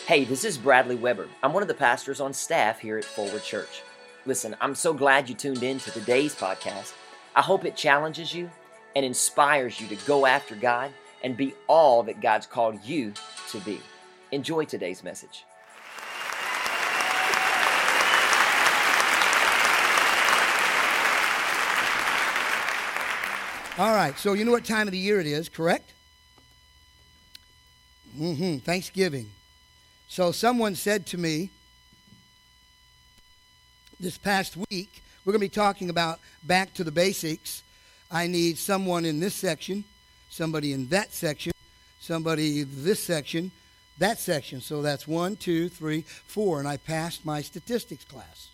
Hey, this is Bradley Weber. I'm one of the pastors on staff here at Forward Church. Listen, I'm so glad you tuned in to today's podcast. I hope it challenges you and inspires you to go after God and be all that God's called you to be. Enjoy today's message. All right, so you know what time of the year it is, correct? Thanksgiving. So someone said to me this past week, we're going to be talking about back to the basics. I need someone in this section, somebody in that section, somebody this section, that section. So that's 1, 2, 3, 4, and I passed my statistics class.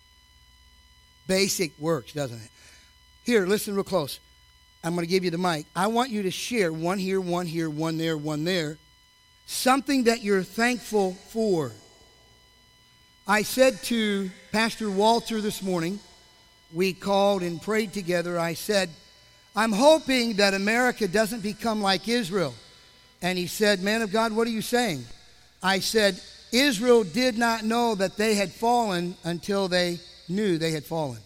Basic works, doesn't it? Here, listen real close. I'm going to give you the mic. I want you to share one here, one there, one there. Something that you're thankful for. I said to Pastor Walter this morning, we called and prayed together. I said, I'm hoping that America doesn't become like Israel. And he said, man of God, what are you saying? I said, Israel did not know that they had fallen until they knew they had fallen.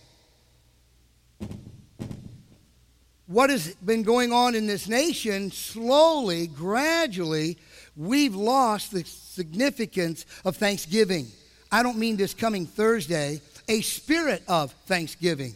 What has been going on in this nation, slowly, gradually, we've lost the significance of Thanksgiving. I don't mean this coming Thursday, a spirit of Thanksgiving.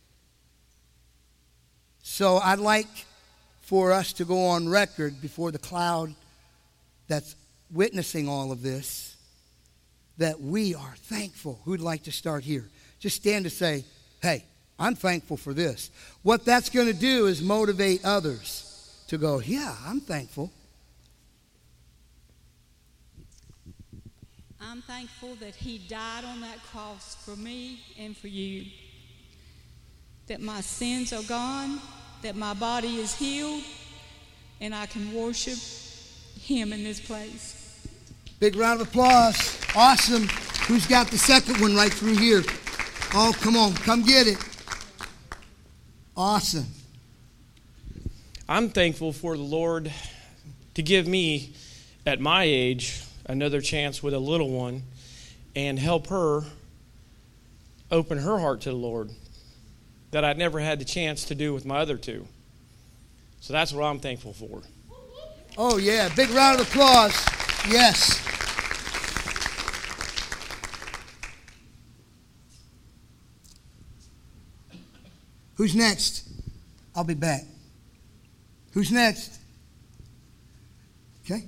So I'd like for us to go on record before the cloud that's witnessing all of this, that we are thankful. Who'd like to start here? Just stand to say, hey, I'm thankful for this. What that's going to do is motivate others to go, yeah, I'm thankful. I'm thankful that he died on that cross for me and for you. That my sins are gone, that my body is healed, and I can worship him in this place. Big round of applause. Awesome. Who's got the second one right through here? Oh, come on. Come get it. Awesome. I'm thankful for the Lord to give me, at my age, another chance with a little one and help her open her heart to the Lord that I'd never had the chance to do with my other two. So that's what I'm thankful for. Oh, yeah. Big round of applause. Yes. Who's next? I'll be back. Who's next? Okay.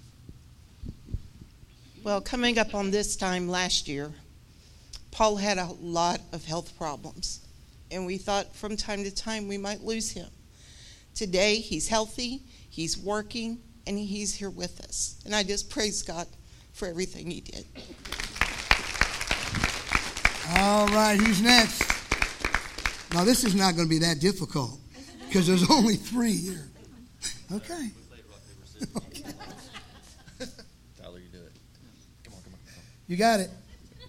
Well, coming up on this time last year, Paul had a lot of health problems, and we thought from time to time we might lose him. Today, he's healthy, he's working, and he's here with us. And I just praise God for everything he did. All right, who's next? Now, this is not going to be that difficult because there's only 3 here. Okay. Okay. Tyler, you do it. Come on. You got it.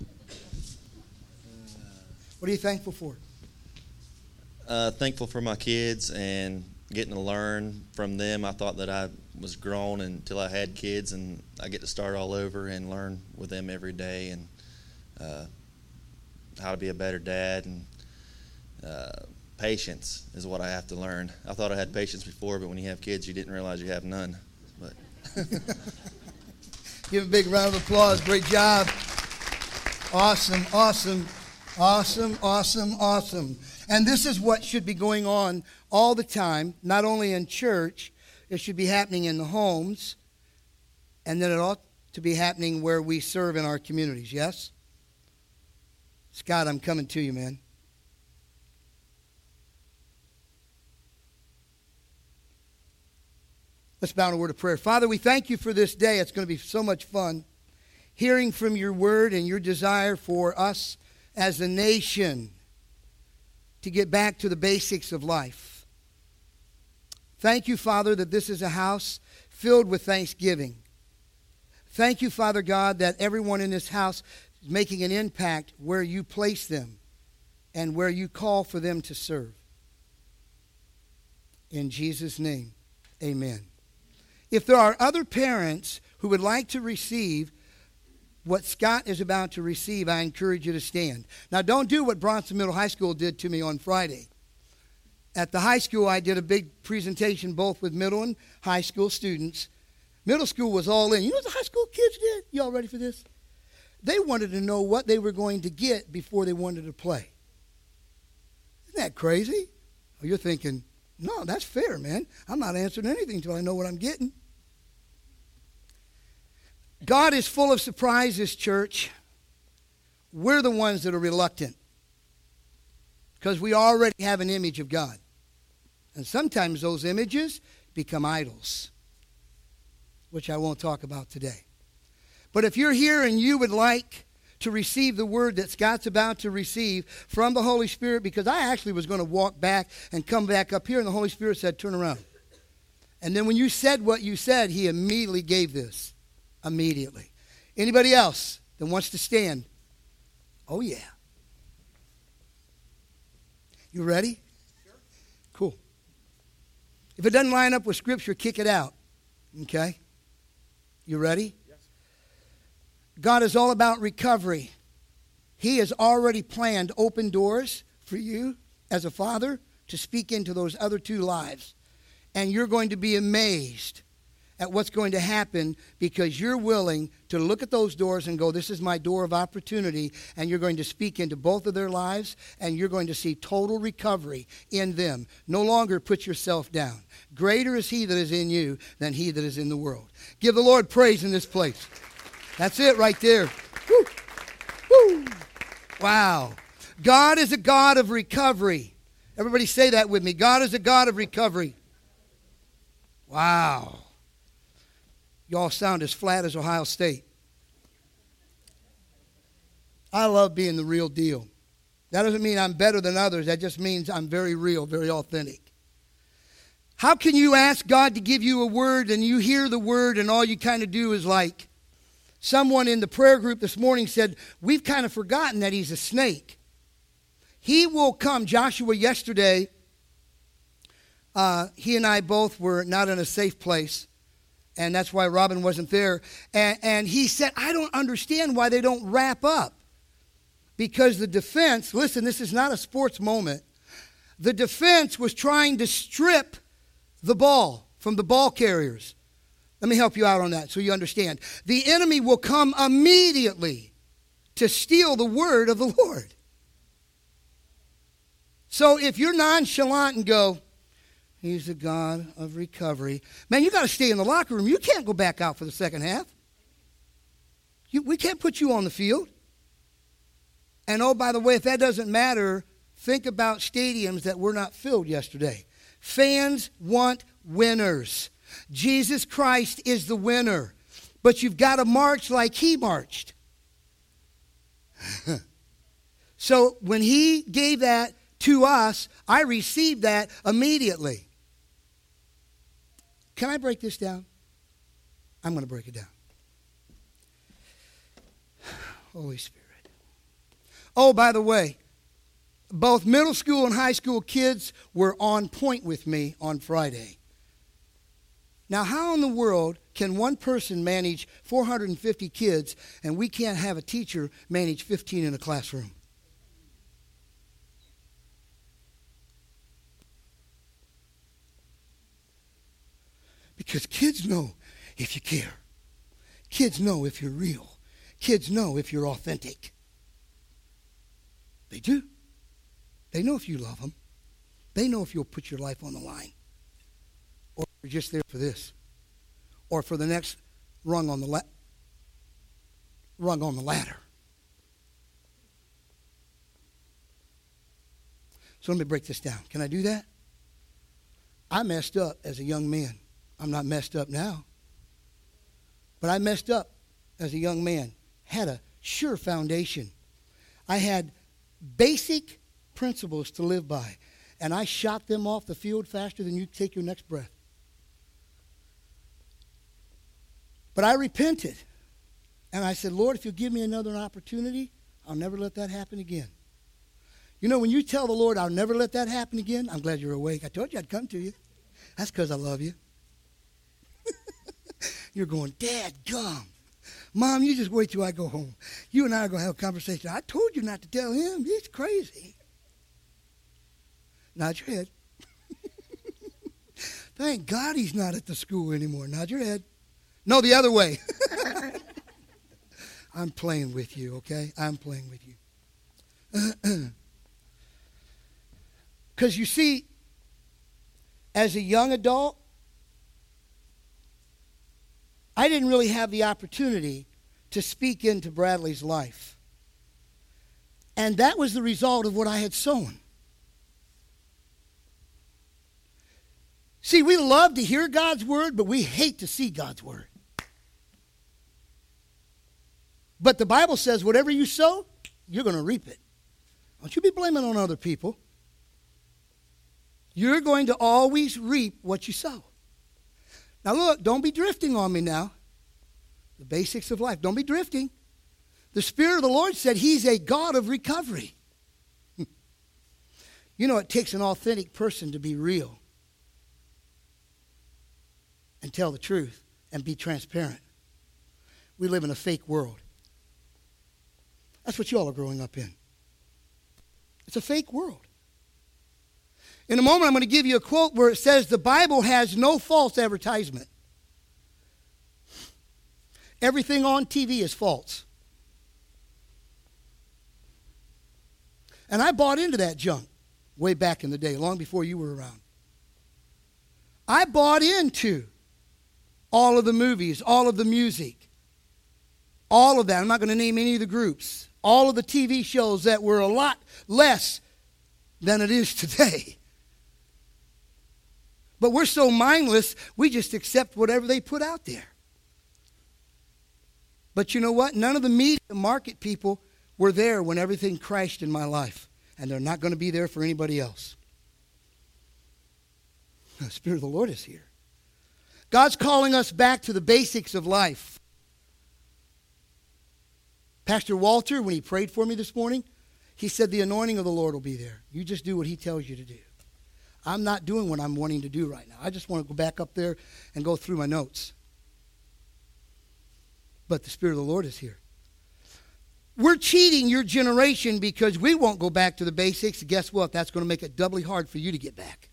What are you thankful for? Thankful for my kids and getting to learn from them. I thought that I was grown until I had kids, and I get to start all over and learn with them every day and how to be a better dad. And patience is what I have to learn. I thought I had patience before, but when you have kids, you didn't realize you have none. But Give a big round of applause. Great job. Awesome. And this is what should be going on all the time, not only in church, it should be happening in the homes, and then it ought to be happening where we serve in our communities, yes? Scott, I'm coming to you, man. Let's bow in a word of prayer. Father, we thank you for this day. It's going to be so much fun hearing from your word and your desire for us as a nation to get back to the basics of life. Thank you, Father, that this is a house filled with thanksgiving. Thank you, Father God, that everyone in this house is making an impact where you place them and where you call for them to serve. In Jesus' name, amen. If there are other parents who would like to receive what Scott is about to receive, I encourage you to stand. Now, don't do what Bronson Middle High School did to me on Friday. At the high school, I did a big presentation both with middle and high school students. Middle school was all in. You know what the high school kids did? You all ready for this? They wanted to know what they were going to get before they wanted to play. Isn't that crazy? Oh, you're thinking, no, that's fair, man. I'm not answering anything until I know what I'm getting. God is full of surprises, church. We're the ones that are reluctant because we already have an image of God. And sometimes those images become idols, which I won't talk about today. But if you're here and you would like to receive the word that Scott's about to receive from the Holy Spirit, because I actually was going to walk back and come back up here, and the Holy Spirit said, turn around. And then when you said what you said, he immediately gave this. Immediately. Anybody else that wants to stand? Oh, yeah. You ready? Sure. Cool. If it doesn't line up with Scripture, kick it out. Okay? You ready? Yes. God is all about recovery. He has already planned open doors for you as a father to speak into those other two lives. And you're going to be amazed at what's going to happen because you're willing to look at those doors and go, this is my door of opportunity, and you're going to speak into both of their lives, and you're going to see total recovery in them. No longer put yourself down. Greater is he that is in you than he that is in the world. Give the Lord praise in this place. That's it right there. Woo. Woo. Wow. God is a God of recovery. Everybody say that with me. God is a God of recovery. Wow. Y'all sound as flat as Ohio State. I love being the real deal. That doesn't mean I'm better than others. That just means I'm very real, very authentic. How can you ask God to give you a word and you hear the word and all you kind of do is like someone in the prayer group this morning said, we've kind of forgotten that he's a snake. He will come. Joshua yesterday, he and I both were not in a safe place. And that's why Robin wasn't there. And he said, I don't understand why they don't wrap up. Because the defense, listen, this is not a sports moment. The defense was trying to strip the ball from the ball carriers. Let me help you out on that so you understand. The enemy will come immediately to steal the word of the Lord. So if you're nonchalant and go, he's a God of recovery. Man, you got to stay in the locker room. You can't go back out for the second half. We can't put you on the field. And oh, by the way, if that doesn't matter, think about stadiums that were not filled yesterday. Fans want winners. Jesus Christ is the winner. But you've got to march like he marched. So when he gave that to us, I received that immediately. Can I break this down? I'm going to break it down. Holy Spirit. Oh, by the way, both middle school and high school kids were on point with me on Friday. Now, how in the world can one person manage 450 kids and we can't have a teacher manage 15 in a classroom? Because kids know if you care. Kids know if you're real. Kids know if you're authentic. They do. They know if you love them. They know if you'll put your life on the line. Or you're just there for this. Or for the next rung on the ladder. So let me break this down. Can I do that? I messed up as a young man. I'm not messed up now. But I messed up as a young man. Had a sure foundation. I had basic principles to live by. And I shot them off the field faster than you take your next breath. But I repented. And I said, Lord, if you'll give me another opportunity, I'll never let that happen again. You know, when you tell the Lord, I'll never let that happen again, I'm glad you're awake. I told you I'd come to you. That's because I love you. You're going, Dad, gum. Mom, you just wait till I go home. You and I are going to have a conversation. I told you not to tell him. He's crazy. Nod your head. Thank God he's not at the school anymore. Nod your head. No, the other way. I'm playing with you, okay? I'm playing with you. Because you see, as a young adult, I didn't really have the opportunity to speak into Bradley's life. And that was the result of what I had sown. See, we love to hear God's word, but we hate to see God's word. But the Bible says whatever you sow, you're going to reap it. Don't you be blaming on other people. You're going to always reap what you sow. Now look, don't be drifting on me now. The basics of life. Don't be drifting. The Spirit of the Lord said he's a God of recovery. You know, it takes an authentic person to be real and tell the truth and be transparent. We live in a fake world. That's what you all are growing up in. It's a fake world. In a moment, I'm going to give you a quote where it says, the Bible has no false advertisement. Everything on TV is false. And I bought into that junk way back in the day, long before you were around. I bought into all of the movies, all of the music, all of that. I'm not going to name any of the groups. All of the TV shows that were a lot less than it is today. But we're so mindless, we just accept whatever they put out there. But you know what? None of the media market people were there when everything crashed in my life. And they're not going to be there for anybody else. The Spirit of the Lord is here. God's calling us back to the basics of life. Pastor Walter, when he prayed for me this morning, he said the anointing of the Lord will be there. You just do what he tells you to do. I'm not doing what I'm wanting to do right now. I just want to go back up there and go through my notes. But the Spirit of the Lord is here. We're cheating your generation because we won't go back to the basics. Guess what? That's going to make it doubly hard for you to get back.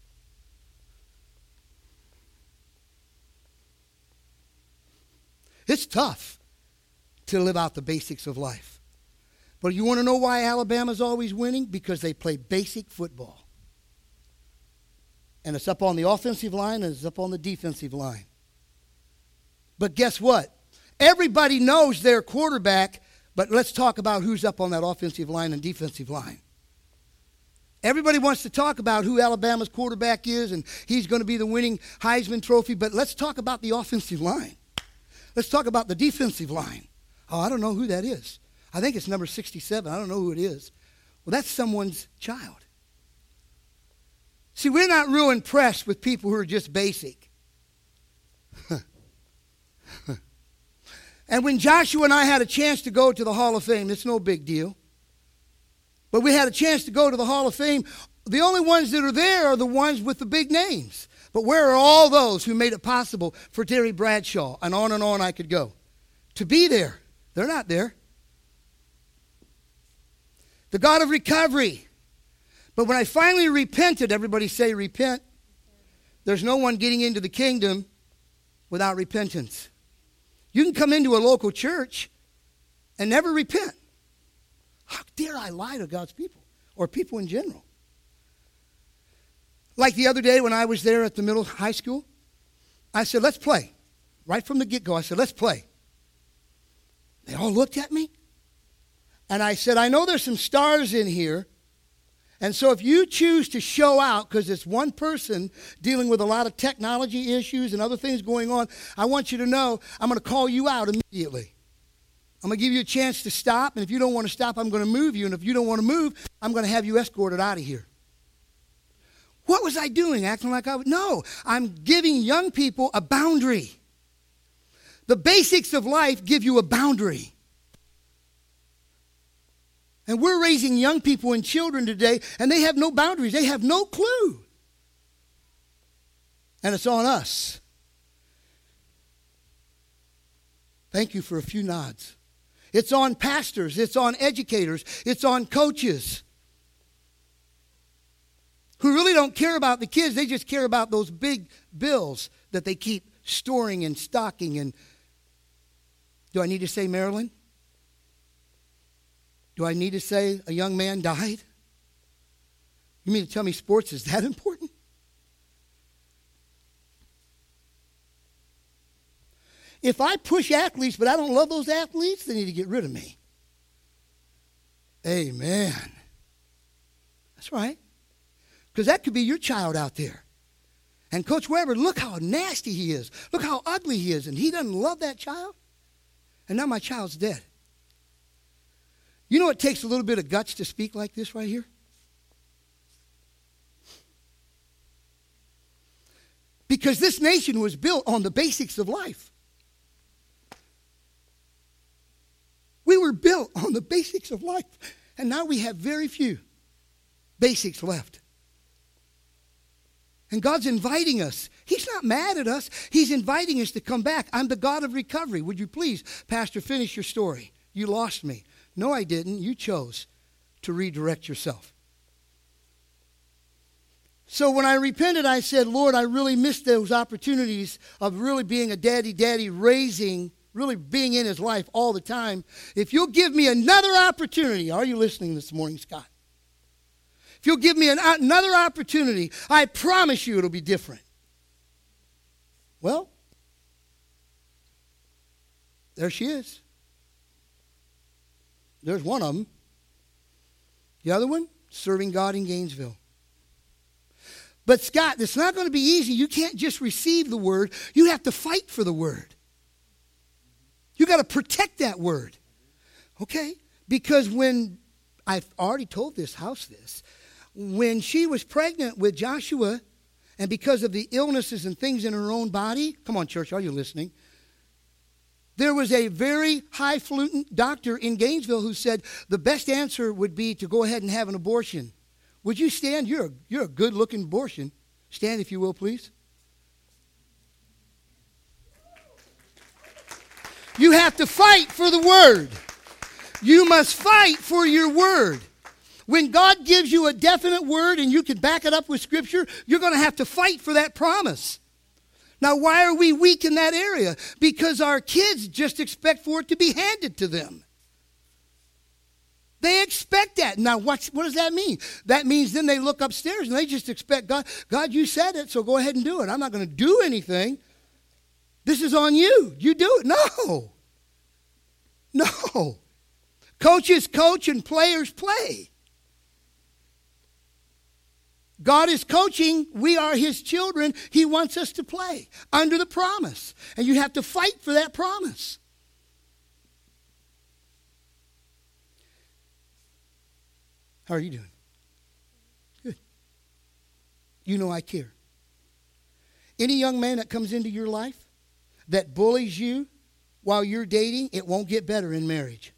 It's tough to live out the basics of life. But you want to know why Alabama's always winning? Because they play basic football. And it's up on the offensive line and it's up on the defensive line. But guess what? Everybody knows their quarterback, but let's talk about who's up on that offensive line and defensive line. Everybody wants to talk about who Alabama's quarterback is, and he's going to be the winning Heisman Trophy, but let's talk about the offensive line. Let's talk about the defensive line. Oh, I don't know who that is. I think it's number 67. I don't know who it is. Well, that's someone's child. See, we're not real impressed with people who are just basic. And when Joshua and I had a chance to go to the Hall of Fame, it's no big deal. But we had a chance to go to the Hall of Fame. The only ones that are there are the ones with the big names. But where are all those who made it possible for Terry Bradshaw? And on I could go. To be there. They're not there. The God of recovery. But when I finally repented, everybody say repent. There's no one getting into the kingdom without repentance. You can come into a local church and never repent. How dare I lie to God's people or people in general? Like the other day when I was there at the middle high school, I said, let's play. Right from the get-go, I said, let's play. They all looked at me. And I said, I know there's some stars in here. And so if you choose to show out, because it's one person dealing with a lot of technology issues and other things going on, I want you to know I'm going to call you out immediately. I'm going to give you a chance to stop. And if you don't want to stop, I'm going to move you. And if you don't want to move, I'm going to have you escorted out of here. What was I doing? Acting like I would? No, I'm giving young people a boundary. The basics of life give you a boundary. And we're raising young people and children today, and they have no boundaries. They have no clue. And it's on us. Thank you for a few nods. It's on pastors. It's on educators. It's on coaches who really don't care about the kids. They just care about those big bills that they keep storing and stocking. And do I need to say Maryland? Do I need to say a young man died? You mean to tell me sports is that important? If I push athletes, but I don't love those athletes, they need to get rid of me. Amen. That's right. Because that could be your child out there. And Coach Weber, look how nasty he is. Look how ugly he is. And he doesn't love that child. And now my child's dead. You know it takes a little bit of guts to speak like this right here? Because this nation was built on the basics of life. We were built on the basics of life. And now we have very few basics left. And God's inviting us. He's not mad at us. He's inviting us to come back. I'm the God of recovery. Would you please, Pastor, finish your story? You lost me. No, I didn't. You chose to redirect yourself. So when I repented, I said, Lord, I really missed those opportunities of really being a daddy, raising, really being in his life all the time. If you'll give me another opportunity, are you listening this morning, Scott? If you'll give me another opportunity, I promise you it'll be different. Well, there she is. There's one of them. The other one, serving God in Gainesville. But Scott, it's not going to be easy. You can't just receive the word. You have to fight for the word. You got to protect that word. Okay? Because when, I've already told this house this, when she was pregnant with Joshua, and because of the illnesses and things in her own body, come on, church, are you listening? There was a very highfalutin doctor in Gainesville who said the best answer would be to go ahead and have an abortion. Would you stand? You're a good-looking abortion. Stand, if you will, please. You have to fight for the word. You must fight for your word. When God gives you a definite word and you can back it up with Scripture, you're going to have to fight for that promise. Now, why are we weak in that area? Because our kids just expect for it to be handed to them. They expect that. Now, what does that mean? That means then they look upstairs and they just expect, God, you said it, so go ahead and do it. I'm not going to do anything. This is on you. You do it. No. No. Coaches coach and players play. God is coaching. We are his children. He wants us to play under the promise. And you have to fight for that promise. How are you doing? Good. You know I care. Any young man that comes into your life that bullies you while you're dating, it won't get better in marriage.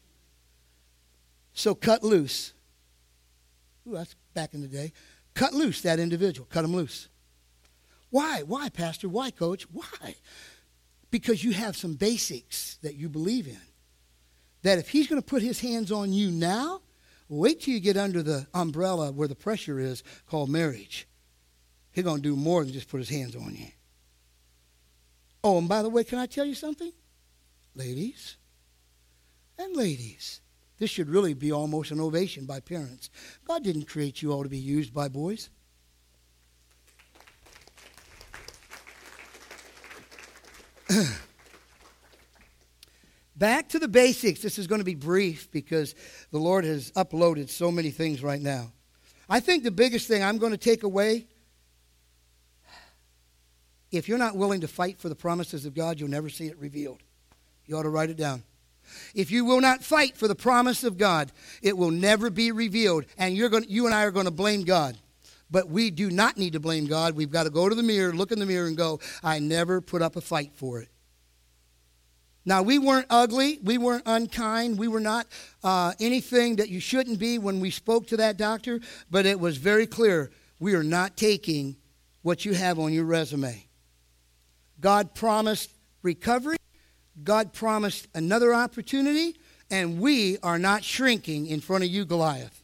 So cut loose. Ooh, that's back in the day. Cut loose that individual. Cut him loose. Why? Why, Pastor? Why, Coach? Why? Because you have some basics that you believe in. That if he's going to put his hands on you now, wait till you get under the umbrella where the pressure is called marriage. He's going to do more than just put his hands on you. Oh, and by the way, can I tell you something? Ladies and ladies. This should really be almost an ovation by parents. God didn't create you all to be used by boys. Back to the basics. This is going to be brief because the Lord has uploaded so many things right now. I think the biggest thing I'm going to take away, if you're not willing to fight for the promises of God, you'll never see it revealed. You ought to write it down. If you will not fight for the promise of God, it will never be revealed. And you and I are going to blame God. But we do not need to blame God. We've got to go to the mirror, look in the mirror, and go, I never put up a fight for it. Now, we weren't ugly. We weren't unkind. We were not anything that you shouldn't be when we spoke to that doctor. But it was very clear, we are not taking what you have on your resume. God promised recovery. God promised another opportunity, and we are not shrinking in front of you, Goliath.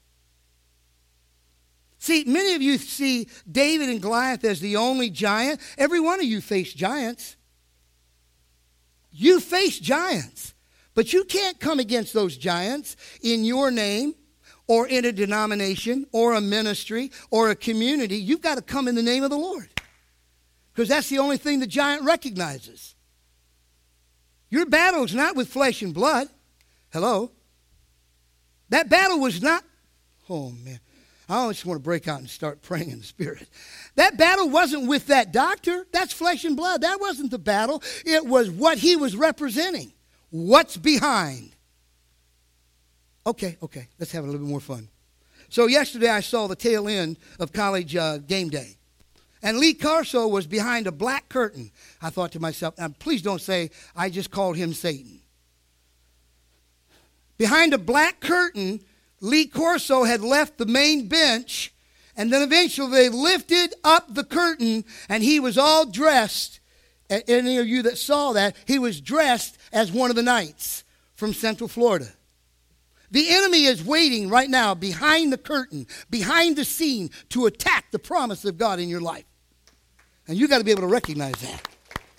See, many of you see David and Goliath as the only giant. Every one of you face giants. You face giants. But you can't come against those giants in your name or in a denomination or a ministry or a community. You've got to come in the name of the Lord. Because that's the only thing the giant recognizes. Your battle is not with flesh and blood. Hello? That battle was not, oh man, I always want to break out and start praying in the Spirit. That battle wasn't with that doctor. That's flesh and blood. That wasn't the battle. It was what he was representing. What's behind? Okay, let's have a little bit more fun. So yesterday I saw the tail end of college game day. And Lee Corso was behind a black curtain. I thought to myself, please don't say I just called him Satan. Behind a black curtain, Lee Corso had left the main bench, and then eventually they lifted up the curtain, and he was all dressed. Any of you that saw that, he was dressed as one of the knights from Central Florida. The enemy is waiting right now behind the curtain, behind the scene, to attack the promise of God in your life. And you got to be able to recognize that.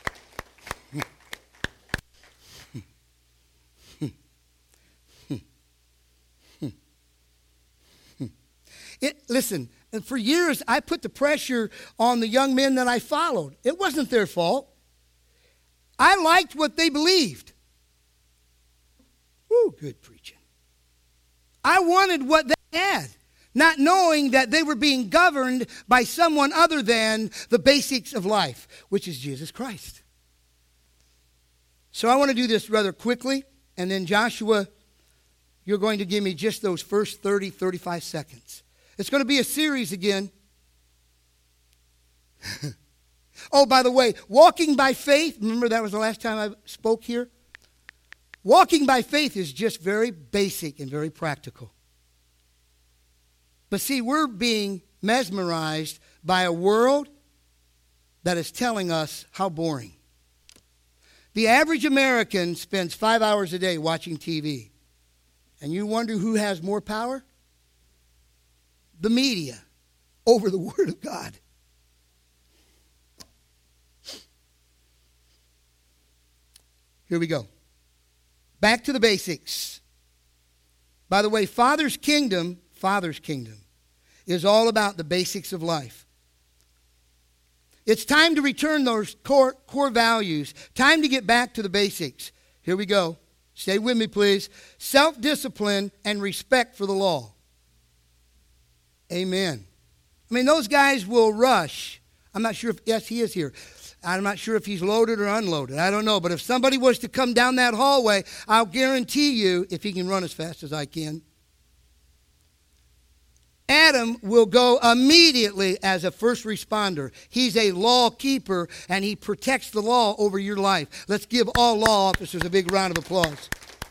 Listen, for years I put the pressure on the young men that I followed. It wasn't their fault. I liked what they believed. Woo, good preaching. I wanted what they had, not knowing that they were being governed by someone other than the basics of life, which is Jesus Christ. So I want to do this rather quickly, and then Joshua, you're going to give me just those first 30, 35 seconds. It's going to be a series again. Oh, by the way, walking by faith, remember that was the last time I spoke here? Walking by faith is just very basic and very practical. But see, we're being mesmerized by a world that is telling us how boring. The average American spends 5 hours a day watching TV. And you wonder who has more power? The media over the Word of God. Here we go. Back to the basics. By the way, Father's kingdom is all about the basics of life. It's time to return those core values. Time to get back to the basics. Here we go. Stay with me, please. Self-discipline and respect for the law. Amen. I mean, those guys will rush. I'm not sure if, yes, he is here. I'm not sure if he's loaded or unloaded. I don't know. But if somebody was to come down that hallway, I'll guarantee you, if he can run as fast as I can, Adam will go immediately as a first responder. He's a law keeper, and he protects the law over your life. Let's give all law officers a big round of applause.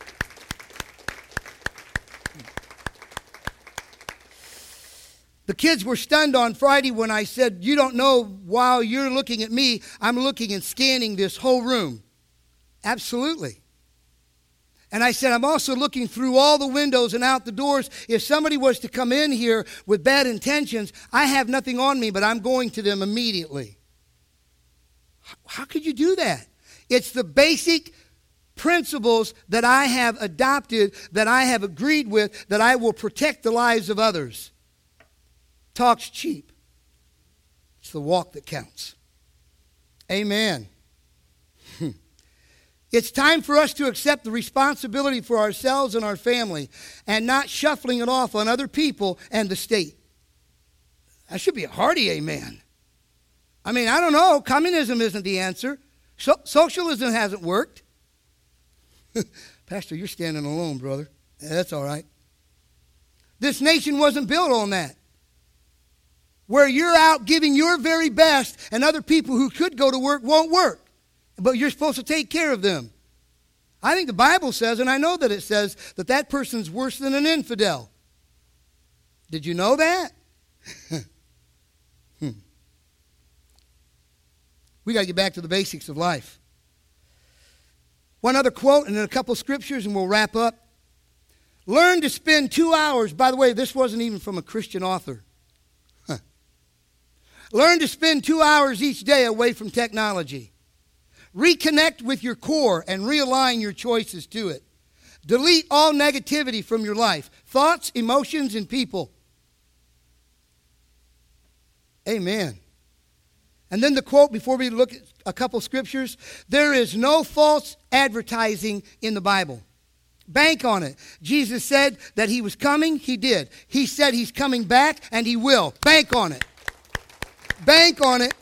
The kids were stunned on Friday when I said, you don't know, while you're looking at me, I'm looking and scanning this whole room. Absolutely. And I said, I'm also looking through all the windows and out the doors. If somebody was to come in here with bad intentions, I have nothing on me, but I'm going to them immediately. How could you do that? It's the basic principles that I have adopted, that I have agreed with, that I will protect the lives of others. Talk's cheap. It's the walk that counts. Amen. It's time for us to accept the responsibility for ourselves and our family and not shuffling it off on other people and the state. That should be a hearty amen. I mean, I don't know. Communism isn't the answer. Socialism hasn't worked. Pastor, you're standing alone, brother. Yeah, that's all right. This nation wasn't built on that. Where you're out giving your very best and other people who could go to work won't work. But you're supposed to take care of them. I think the Bible says, and I know that it says, that that person's worse than an infidel. Did you know that? We got to get back to the basics of life. One other quote and then a couple scriptures and we'll wrap up. Learn to spend 2 hours. By the way, this wasn't even from a Christian author. Learn to spend 2 hours each day away from technology. Reconnect with your core and realign your choices to it. Delete all negativity from your life. Thoughts, emotions, and people. Amen. And then the quote before we look at a couple scriptures. There is no false advertising in the Bible. Bank on it. Jesus said that he was coming. He did. He said he's coming back, and he will. Bank on it. Bank on it.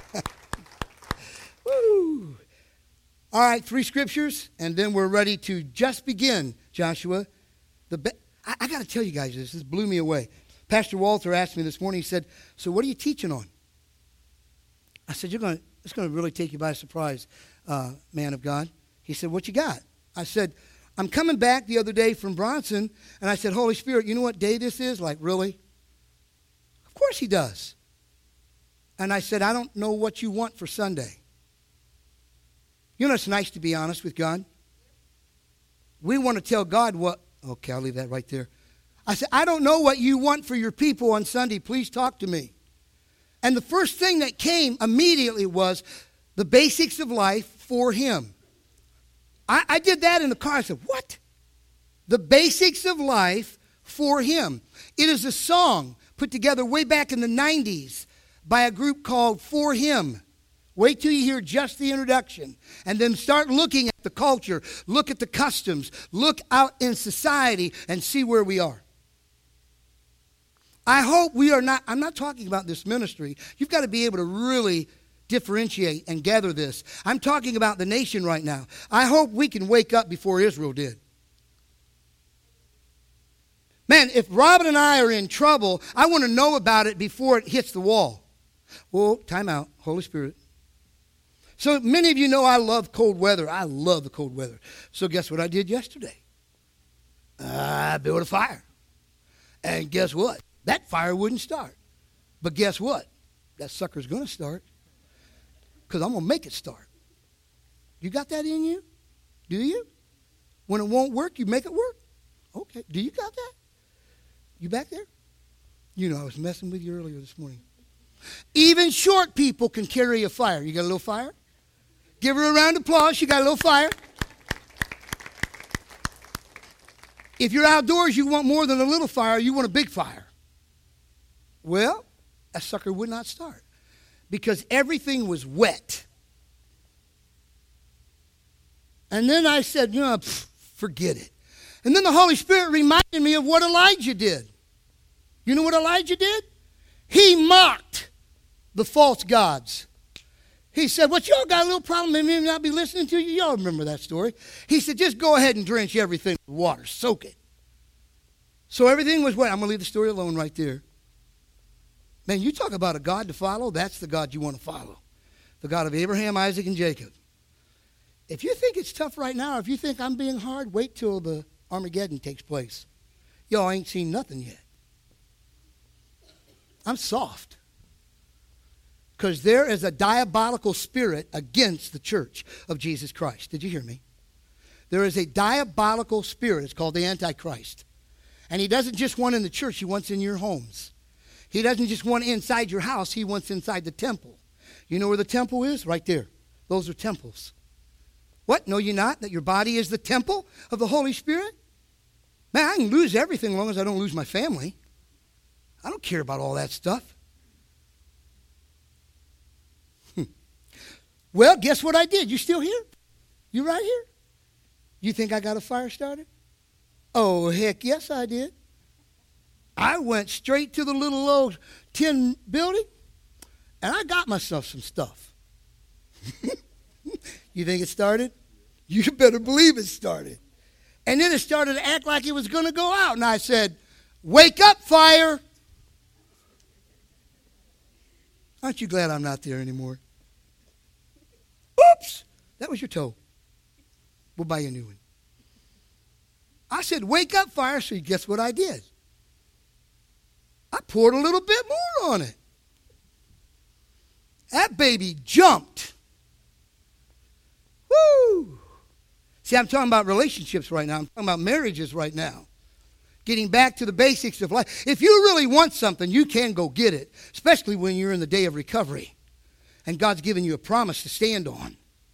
Woo. All right, 3 scriptures, and then we're ready to just begin, Joshua. I got to tell you guys this. This blew me away. Pastor Walter asked me this morning, he said, so what are you teaching on? I said, it's going to really take you by surprise, man of God. He said, what you got? I said, I'm coming back the other day from Bronson, and I said, Holy Spirit, you know what day this is? Like, really? Of course he does. And I said, I don't know what you want for Sunday. You know, it's nice to be honest with God. We want to tell God what, okay, I'll leave that right there. I said, I don't know what you want for your people on Sunday. Please talk to me. And the first thing that came immediately was the basics of life for him. I did that in the car. I said, what? The basics of life for him. It is a song put together way back in the 90s by a group called For Him. Wait till you hear just the introduction and then start looking at the culture, look at the customs, look out in society and see where we are. I hope we are not, I'm not talking about this ministry. You've got to be able to really differentiate and gather this. I'm talking about the nation right now. I hope we can wake up before Israel did. Man, if Robin and I are in trouble, I want to know about it before it hits the wall. Well, time out, Holy Spirit. So many of you know I love cold weather. I love the cold weather. So guess what I did yesterday? I built a fire. And guess what? That fire wouldn't start. But guess what? That sucker's going to start. Because I'm going to make it start. You got that in you? Do you? When it won't work, you make it work? Okay. Do you got that? You back there? You know, I was messing with you earlier this morning. Even short people can carry a fire. You got a little fire? Give her a round of applause. She got a little fire. If you're outdoors, you want more than a little fire. You want a big fire. Well, that sucker would not start because everything was wet. And then I said, forget it. And then the Holy Spirit reminded me of what Elijah did. You know what Elijah did? He mocked the false gods. He said, what, y'all got a little problem? They may not be listening to you. Y'all remember that story. He said, just go ahead and drench everything with water. Soak it. So everything was wet. I'm going to leave the story alone right there. Man, you talk about a God to follow, that's the God you want to follow. The God of Abraham, Isaac, and Jacob. If you think it's tough right now, if you think I'm being hard, wait till the Armageddon takes place. Y'all ain't seen nothing yet. I'm soft. Because there is a diabolical spirit against the church of Jesus Christ. Did you hear me? There is a diabolical spirit. It's called the Antichrist. And he doesn't just want in the church, he wants in your homes. He doesn't just want inside your house, he wants inside the temple. You know where the temple is? Right there. Those are temples. What? Know you not that your body is the temple of the Holy Spirit? Man, I can lose everything as long as I don't lose my family. I don't care about all that stuff. Well, guess what I did? You still here? You right here? You think I got a fire started? Oh, heck yes, I did. I went straight to the little old tin building, and I got myself some stuff. You think it started? You better believe it started. And then it started to act like it was going to go out. And I said, wake up, fire. Aren't you glad I'm not there anymore? Oops, that was your toe. We'll buy you a new one. I said, wake up, fire. So guess what I did? I poured a little bit more on it. That baby jumped. Woo! See, I'm talking about relationships right now. I'm talking about marriages right now. Getting back to the basics of life. If you really want something, you can go get it, especially when you're in the day of recovery and God's given you a promise to stand on.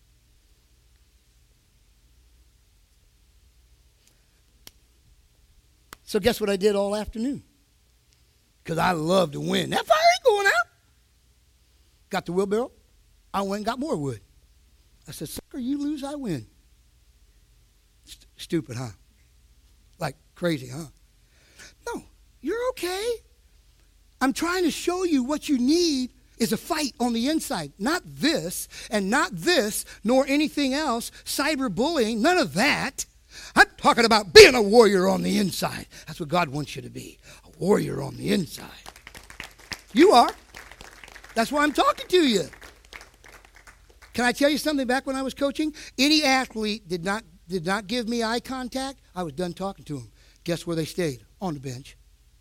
So guess what I did all afternoon? Because I love to win. That fire ain't going out. Got the wheelbarrow. I went and got more wood. I said, sucker, you lose, I win. Stupid, huh? Like crazy, huh? No, you're okay. I'm trying to show you what you need is a fight on the inside. Not this, and not this, nor anything else. Cyberbullying, none of that. I'm talking about being a warrior on the inside. That's what God wants you to be, a warrior on the inside. You are. That's why I'm talking to you. Can I tell you something? Back when I was coaching, any athlete did not give me eye contact, I was done talking to them. Guess where they stayed? On the bench.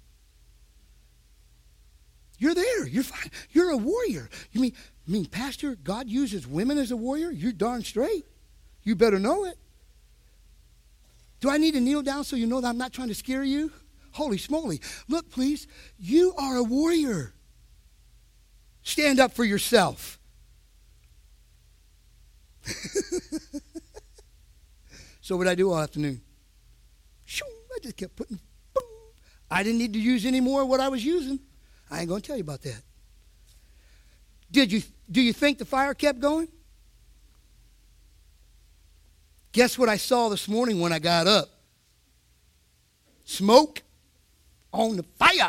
You're there. You're fine. You're a warrior. You mean, Pastor, God uses women as a warrior? You're darn straight. You better know it. Do I need to kneel down so you know that I'm not trying to scare you? Holy smoly. Look, please. You are a warrior. Stand up for yourself. So what did I do all afternoon? I just kept putting, boom. I didn't need to use any more of what I was using. I ain't going to tell you about that. Do you think the fire kept going? Guess what I saw this morning when I got up? Smoke on the fire.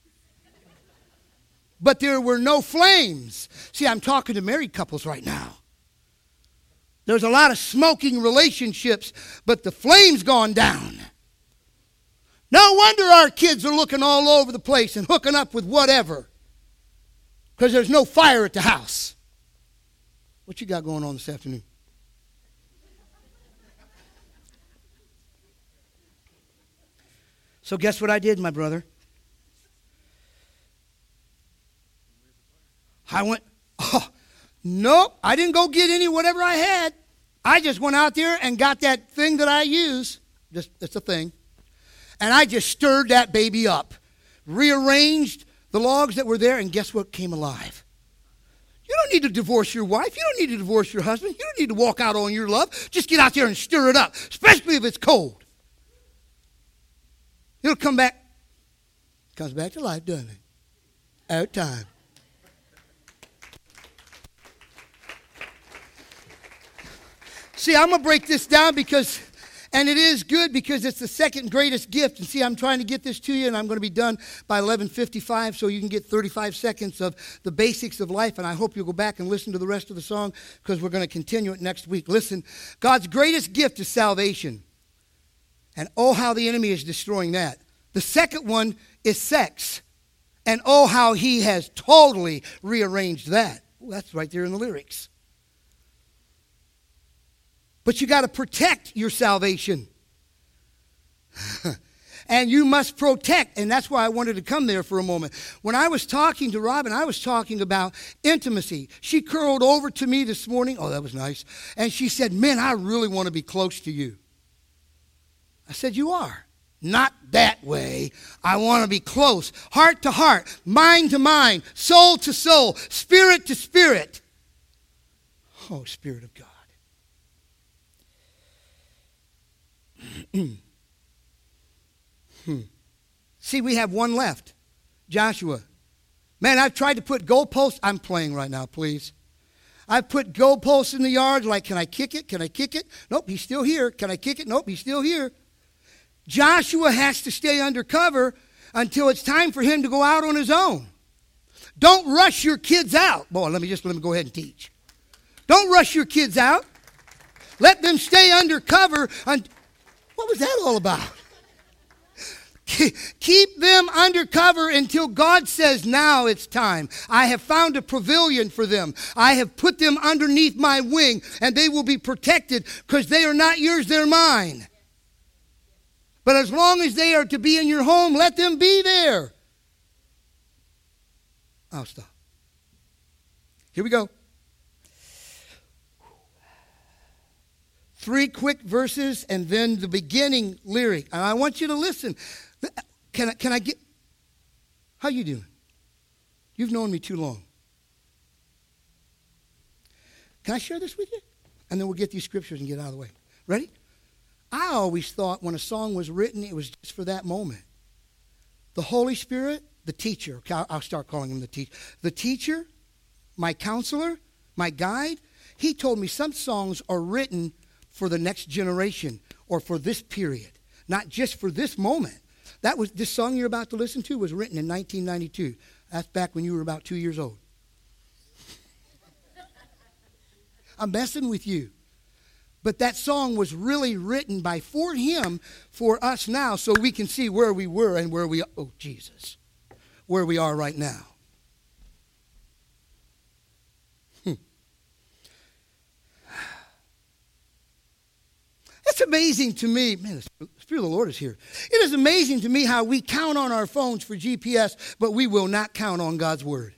But there were no flames. See, I'm talking to married couples right now. There's a lot of smoking relationships, but the flame's gone down. No wonder our kids are looking all over the place and hooking up with whatever, because there's no fire at the house. What you got going on this afternoon? So guess what I did, my brother? I went, nope, I didn't go get any whatever I had. I just went out there and got that thing that I use. It's a thing. And I just stirred that baby up. Rearranged the logs that were there, and guess what came alive? You don't need to divorce your wife. You don't need to divorce your husband. You don't need to walk out on your love. Just get out there and stir it up, especially if it's cold. It'll come back. Comes back to life, doesn't it? Out time. See, I'm going to break this down and it is good because it's the second greatest gift. And see, I'm trying to get this to you, and I'm going to be done by 11:55, so you can get 35 seconds of the basics of life. And I hope you'll go back and listen to the rest of the song, because we're going to continue it next week. Listen, God's greatest gift is salvation. And oh, how the enemy is destroying that. The second one is sex. And oh, how he has totally rearranged that. Well, that's right there in the lyrics. But you got to protect your salvation. And you must protect. And that's why I wanted to come there for a moment. When I was talking to Robin, I was talking about intimacy. She curled over to me this morning. Oh, that was nice. And she said, man, I really want to be close to you. I said, you are. Not that way. I want to be close. Heart to heart. Mind to mind. Soul to soul. Spirit to spirit. Oh, Spirit of God. See, we have one left. Joshua. Man, I've tried to put goalposts. I'm playing right now, please. I've put goalposts in the yard, like, can I kick it? Can I kick it? Nope, he's still here. Can I kick it? Nope, he's still here. Joshua has to stay undercover until it's time for him to go out on his own. Don't rush your kids out. Boy, let me go ahead and teach. Don't rush your kids out. Let them stay undercover. What was that all about? Keep them undercover until God says, now it's time. I have found a pavilion for them. I have put them underneath my wing, and they will be protected, because they are not yours, they're mine. But as long as they are to be in your home, let them be there. I'll stop. Here we go. 3 quick verses and then the beginning lyric. And I want you to listen. Can I get... How you doing? You've known me too long. Can I share this with you? And then we'll get these scriptures and get out of the way. Ready? I always thought when a song was written, it was just for that moment. The Holy Spirit, the teacher, okay, I'll start calling him the teacher. The teacher, my counselor, my guide, he told me some songs are written for the next generation or for this period, not just for this moment. This song you're about to listen to was written in 1992. That's back when you were about 2 years old. I'm messing with you. But that song was really written for him, for us now, so we can see where we were and where we are right now. It's amazing to me, man, the Spirit of the Lord is here. It is amazing to me how we count on our phones for GPS, but we will not count on God's Word.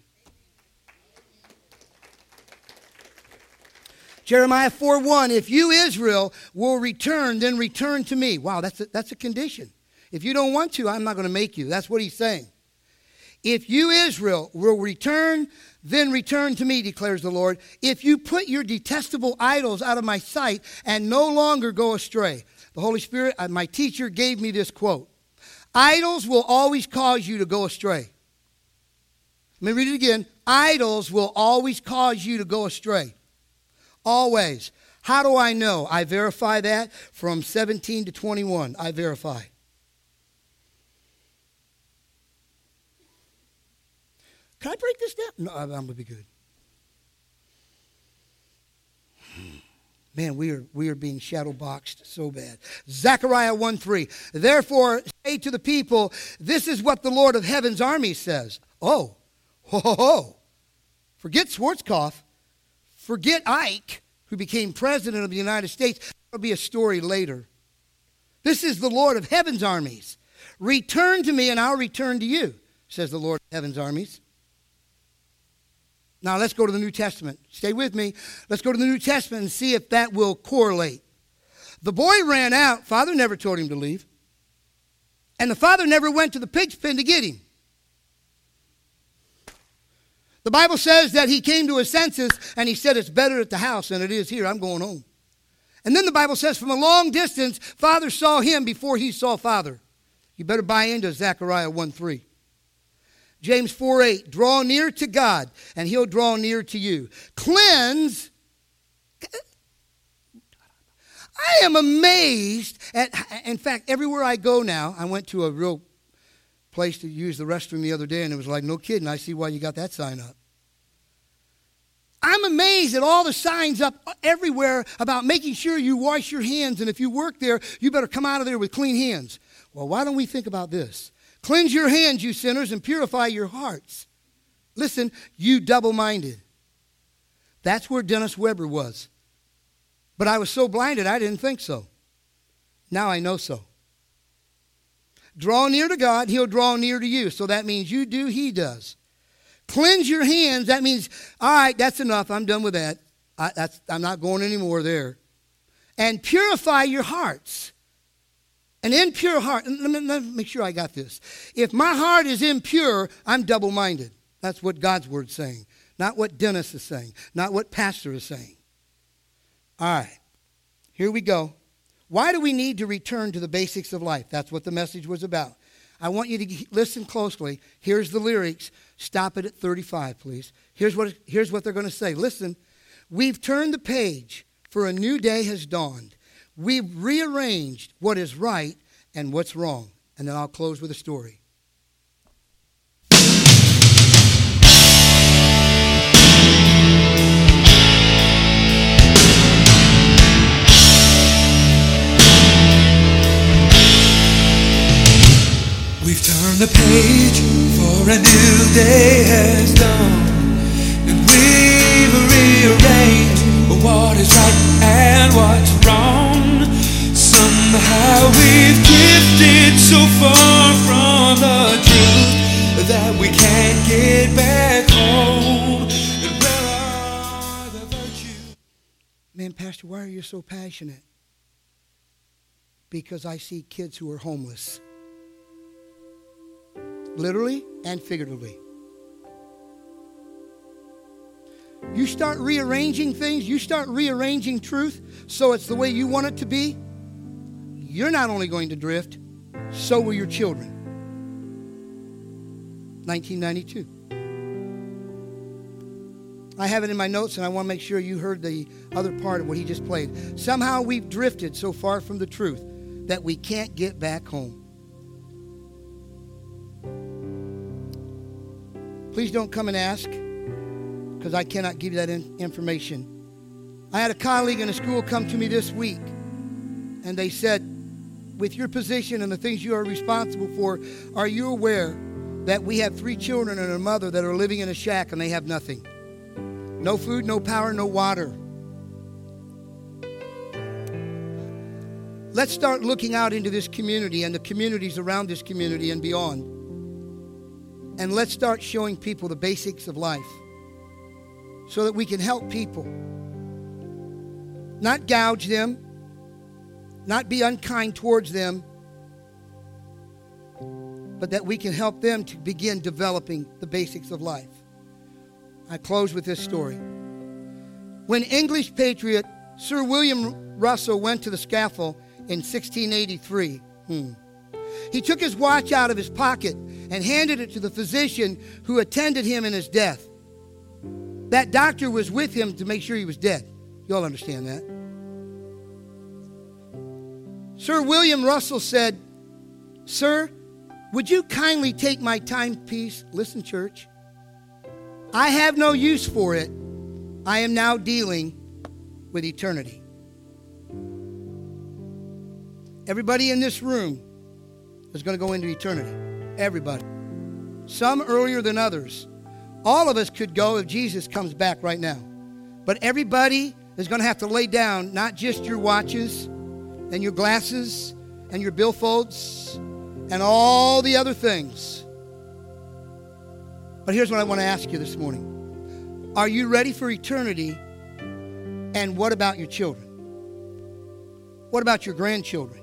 Jeremiah 4:1, if you, Israel, will return, then return to me. Wow, that's a condition. If you don't want to, I'm not going to make you. That's what he's saying. If you, Israel, will return, then return to me, declares the Lord. If you put your detestable idols out of my sight and no longer go astray. The Holy Spirit, my teacher, gave me this quote. Idols will always cause you to go astray. Let me read it again. Idols will always cause you to go astray. Always. How do I know? I verify that from 17 to 21. I verify. Can I break this down? No, I'm going to be good. Man, we are being shadow boxed so bad. Zechariah 1:3. Therefore, say to the people, this is what the Lord of Heaven's army says. Oh, ho, ho, ho. Forget Schwarzkopf. Forget Ike, who became president of the United States. That'll be a story later. This is the Lord of Heaven's armies. Return to me and I'll return to you, says the Lord of Heaven's armies. Now let's go to the New Testament. Stay with me. Let's go to the New Testament and see if that will correlate. The boy ran out. Father never told him to leave. And the father never went to the pig's pen to get him. The Bible says that he came to his senses and he said, it's better at the house than it is here. I'm going home. And then the Bible says from a long distance, Father saw him before he saw Father. You better buy into Zechariah 1:3. James 4:8, draw near to God and he'll draw near to you. Cleanse. I am amazed at, in fact, everywhere I go now, I went to a real place to use the restroom the other day, and it was like, no kidding, I see why you got that sign up. I'm amazed at all the signs up everywhere about making sure you wash your hands, and if you work there, you better come out of there with clean hands. Well, why don't we think about this? Cleanse your hands, you sinners, and purify your hearts. Listen, you double-minded. That's where Dennis Weber was. But I was so blinded, I didn't think so. Now I know so. Draw near to God, he'll draw near to you. So that means you do, he does. Cleanse your hands, that means, all right, that's enough. I'm done with that. I'm not going anymore there. And purify your hearts. An impure heart, let me make sure I got this. If my heart is impure, I'm double-minded. That's what God's word's saying. Not what Dennis is saying. Not what Pastor is saying. All right, here we go. Why do we need to return to the basics of life? That's what the message was about. I want you to listen closely. Here's the lyrics. Stop it at 35, please. Here's what they're going to say. Listen, we've turned the page, for a new day has dawned. We've rearranged what is right and what's wrong. And then I'll close with a story. We've turned the page, for a new day has dawned, and we've rearranged what is right and what's wrong. Somehow we've drifted so far from the truth that we can't get back home. And where are the virtues? Man, Pastor, why are you so passionate? because I see kids who are homeless. Literally and figuratively. You start rearranging things, you start rearranging truth so it's the way you want it to be, you're not only going to drift, so will your children. 1992. I have it in my notes, and I want to make sure you heard the other part of what he just played. Somehow we've drifted so far from the truth that we can't get back home. Please don't come and ask, because I cannot give you that information. I had a colleague in a school come to me this week, and they said, with your position and the things you are responsible for, are you aware that we have 3 children and a mother that are living in a shack and they have nothing? No food, no power, no water. Let's start looking out into this community and the communities around this community and beyond. And let's start showing people the basics of life so that we can help people. Not gouge them, not be unkind towards them, but that we can help them to begin developing the basics of life. I close with this story. When English patriot Sir William Russell went to the scaffold in 1683, he took his watch out of his pocket and handed it to the physician who attended him in his death. That doctor was with him to make sure he was dead. You all understand that. Sir William Russell said, "Sir, would you kindly take my timepiece?" Listen, church. "I have no use for it. I am now dealing with eternity." Everybody in this room is going to go into eternity. Everybody. Some earlier than others. All of us could go if Jesus comes back right now. But everybody is going to have to lay down not just your watches and your glasses and your billfolds and all the other things. But here's what I want to ask you this morning. Are you ready for eternity? And what about your children? What about your grandchildren?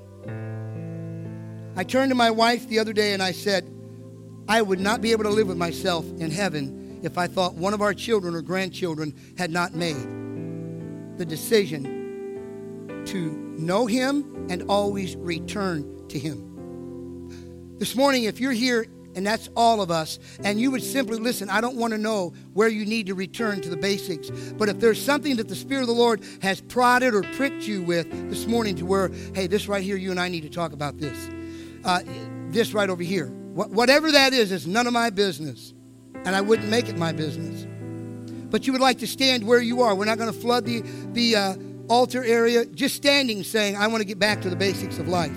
I turned to my wife the other day and I said, I would not be able to live with myself in heaven if I thought one of our children or grandchildren had not made the decision to know him and always return to him. This morning, if you're here, and that's all of us, and you would simply listen, I don't want to know where you need to return to the basics, but if there's something that the Spirit of the Lord has prodded or pricked you with this morning to where, hey, this right here, you and I need to talk about this. This right over here. Whatever that is none of my business, and I wouldn't make it my business. But you would like to stand where you are. We're not going to flood the altar area. Just standing saying, I want to get back to the basics of life.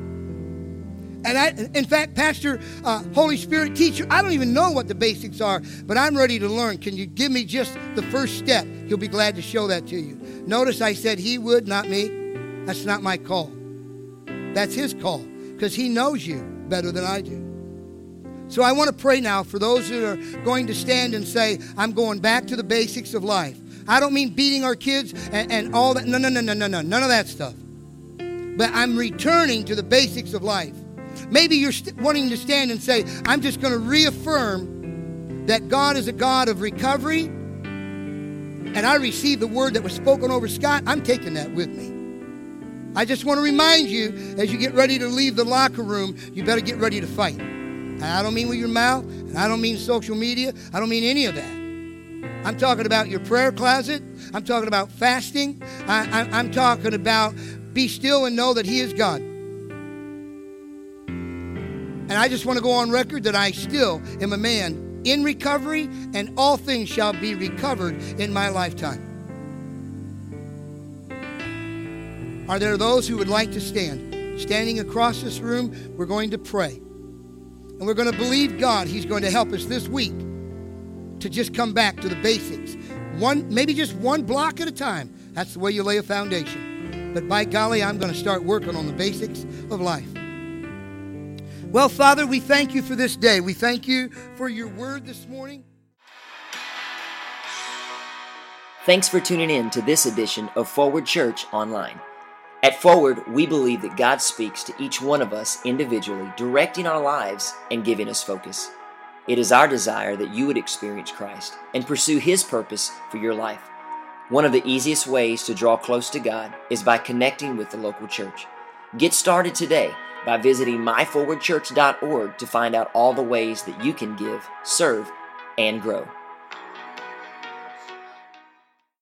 And in fact, Pastor, Holy Spirit teacher, I don't even know what the basics are, but I'm ready to learn. Can you give me just the first step? He'll be glad to show that to you. Notice I said he would, not me. That's not my call. That's his call, because he knows you better than I do. So I want to pray now for those that are going to stand and say, I'm going back to the basics of life. I don't mean beating our kids and all that. No. None of that stuff. But I'm returning to the basics of life. Maybe you're wanting to stand and say, I'm just going to reaffirm that God is a God of recovery. And I received the word that was spoken over Scott. I'm taking that with me. I just want to remind you, as you get ready to leave the locker room, you better get ready to fight. And I don't mean with your mouth, and I don't mean social media. I don't mean any of that. I'm talking about your prayer closet. I'm talking about fasting. I'm talking about be still and know that he is God. And I just want to go on record that I still am a man in recovery, and all things shall be recovered in my lifetime. Are there those who would like to stand? Standing across this room, we're going to pray. And we're going to believe God, he's going to help us this week to just come back to the basics. Maybe just one block at a time. That's the way you lay a foundation. But by golly, I'm going to start working on the basics of life. Well, Father, we thank you for this day. We thank you for your word this morning. Thanks for tuning in to this edition of Forward Church Online. At Forward, we believe that God speaks to each one of us individually, directing our lives and giving us focus. It is our desire that you would experience Christ and pursue His purpose for your life. One of the easiest ways to draw close to God is by connecting with the local church. Get started today by visiting myforwardchurch.org to find out all the ways that you can give, serve, and grow.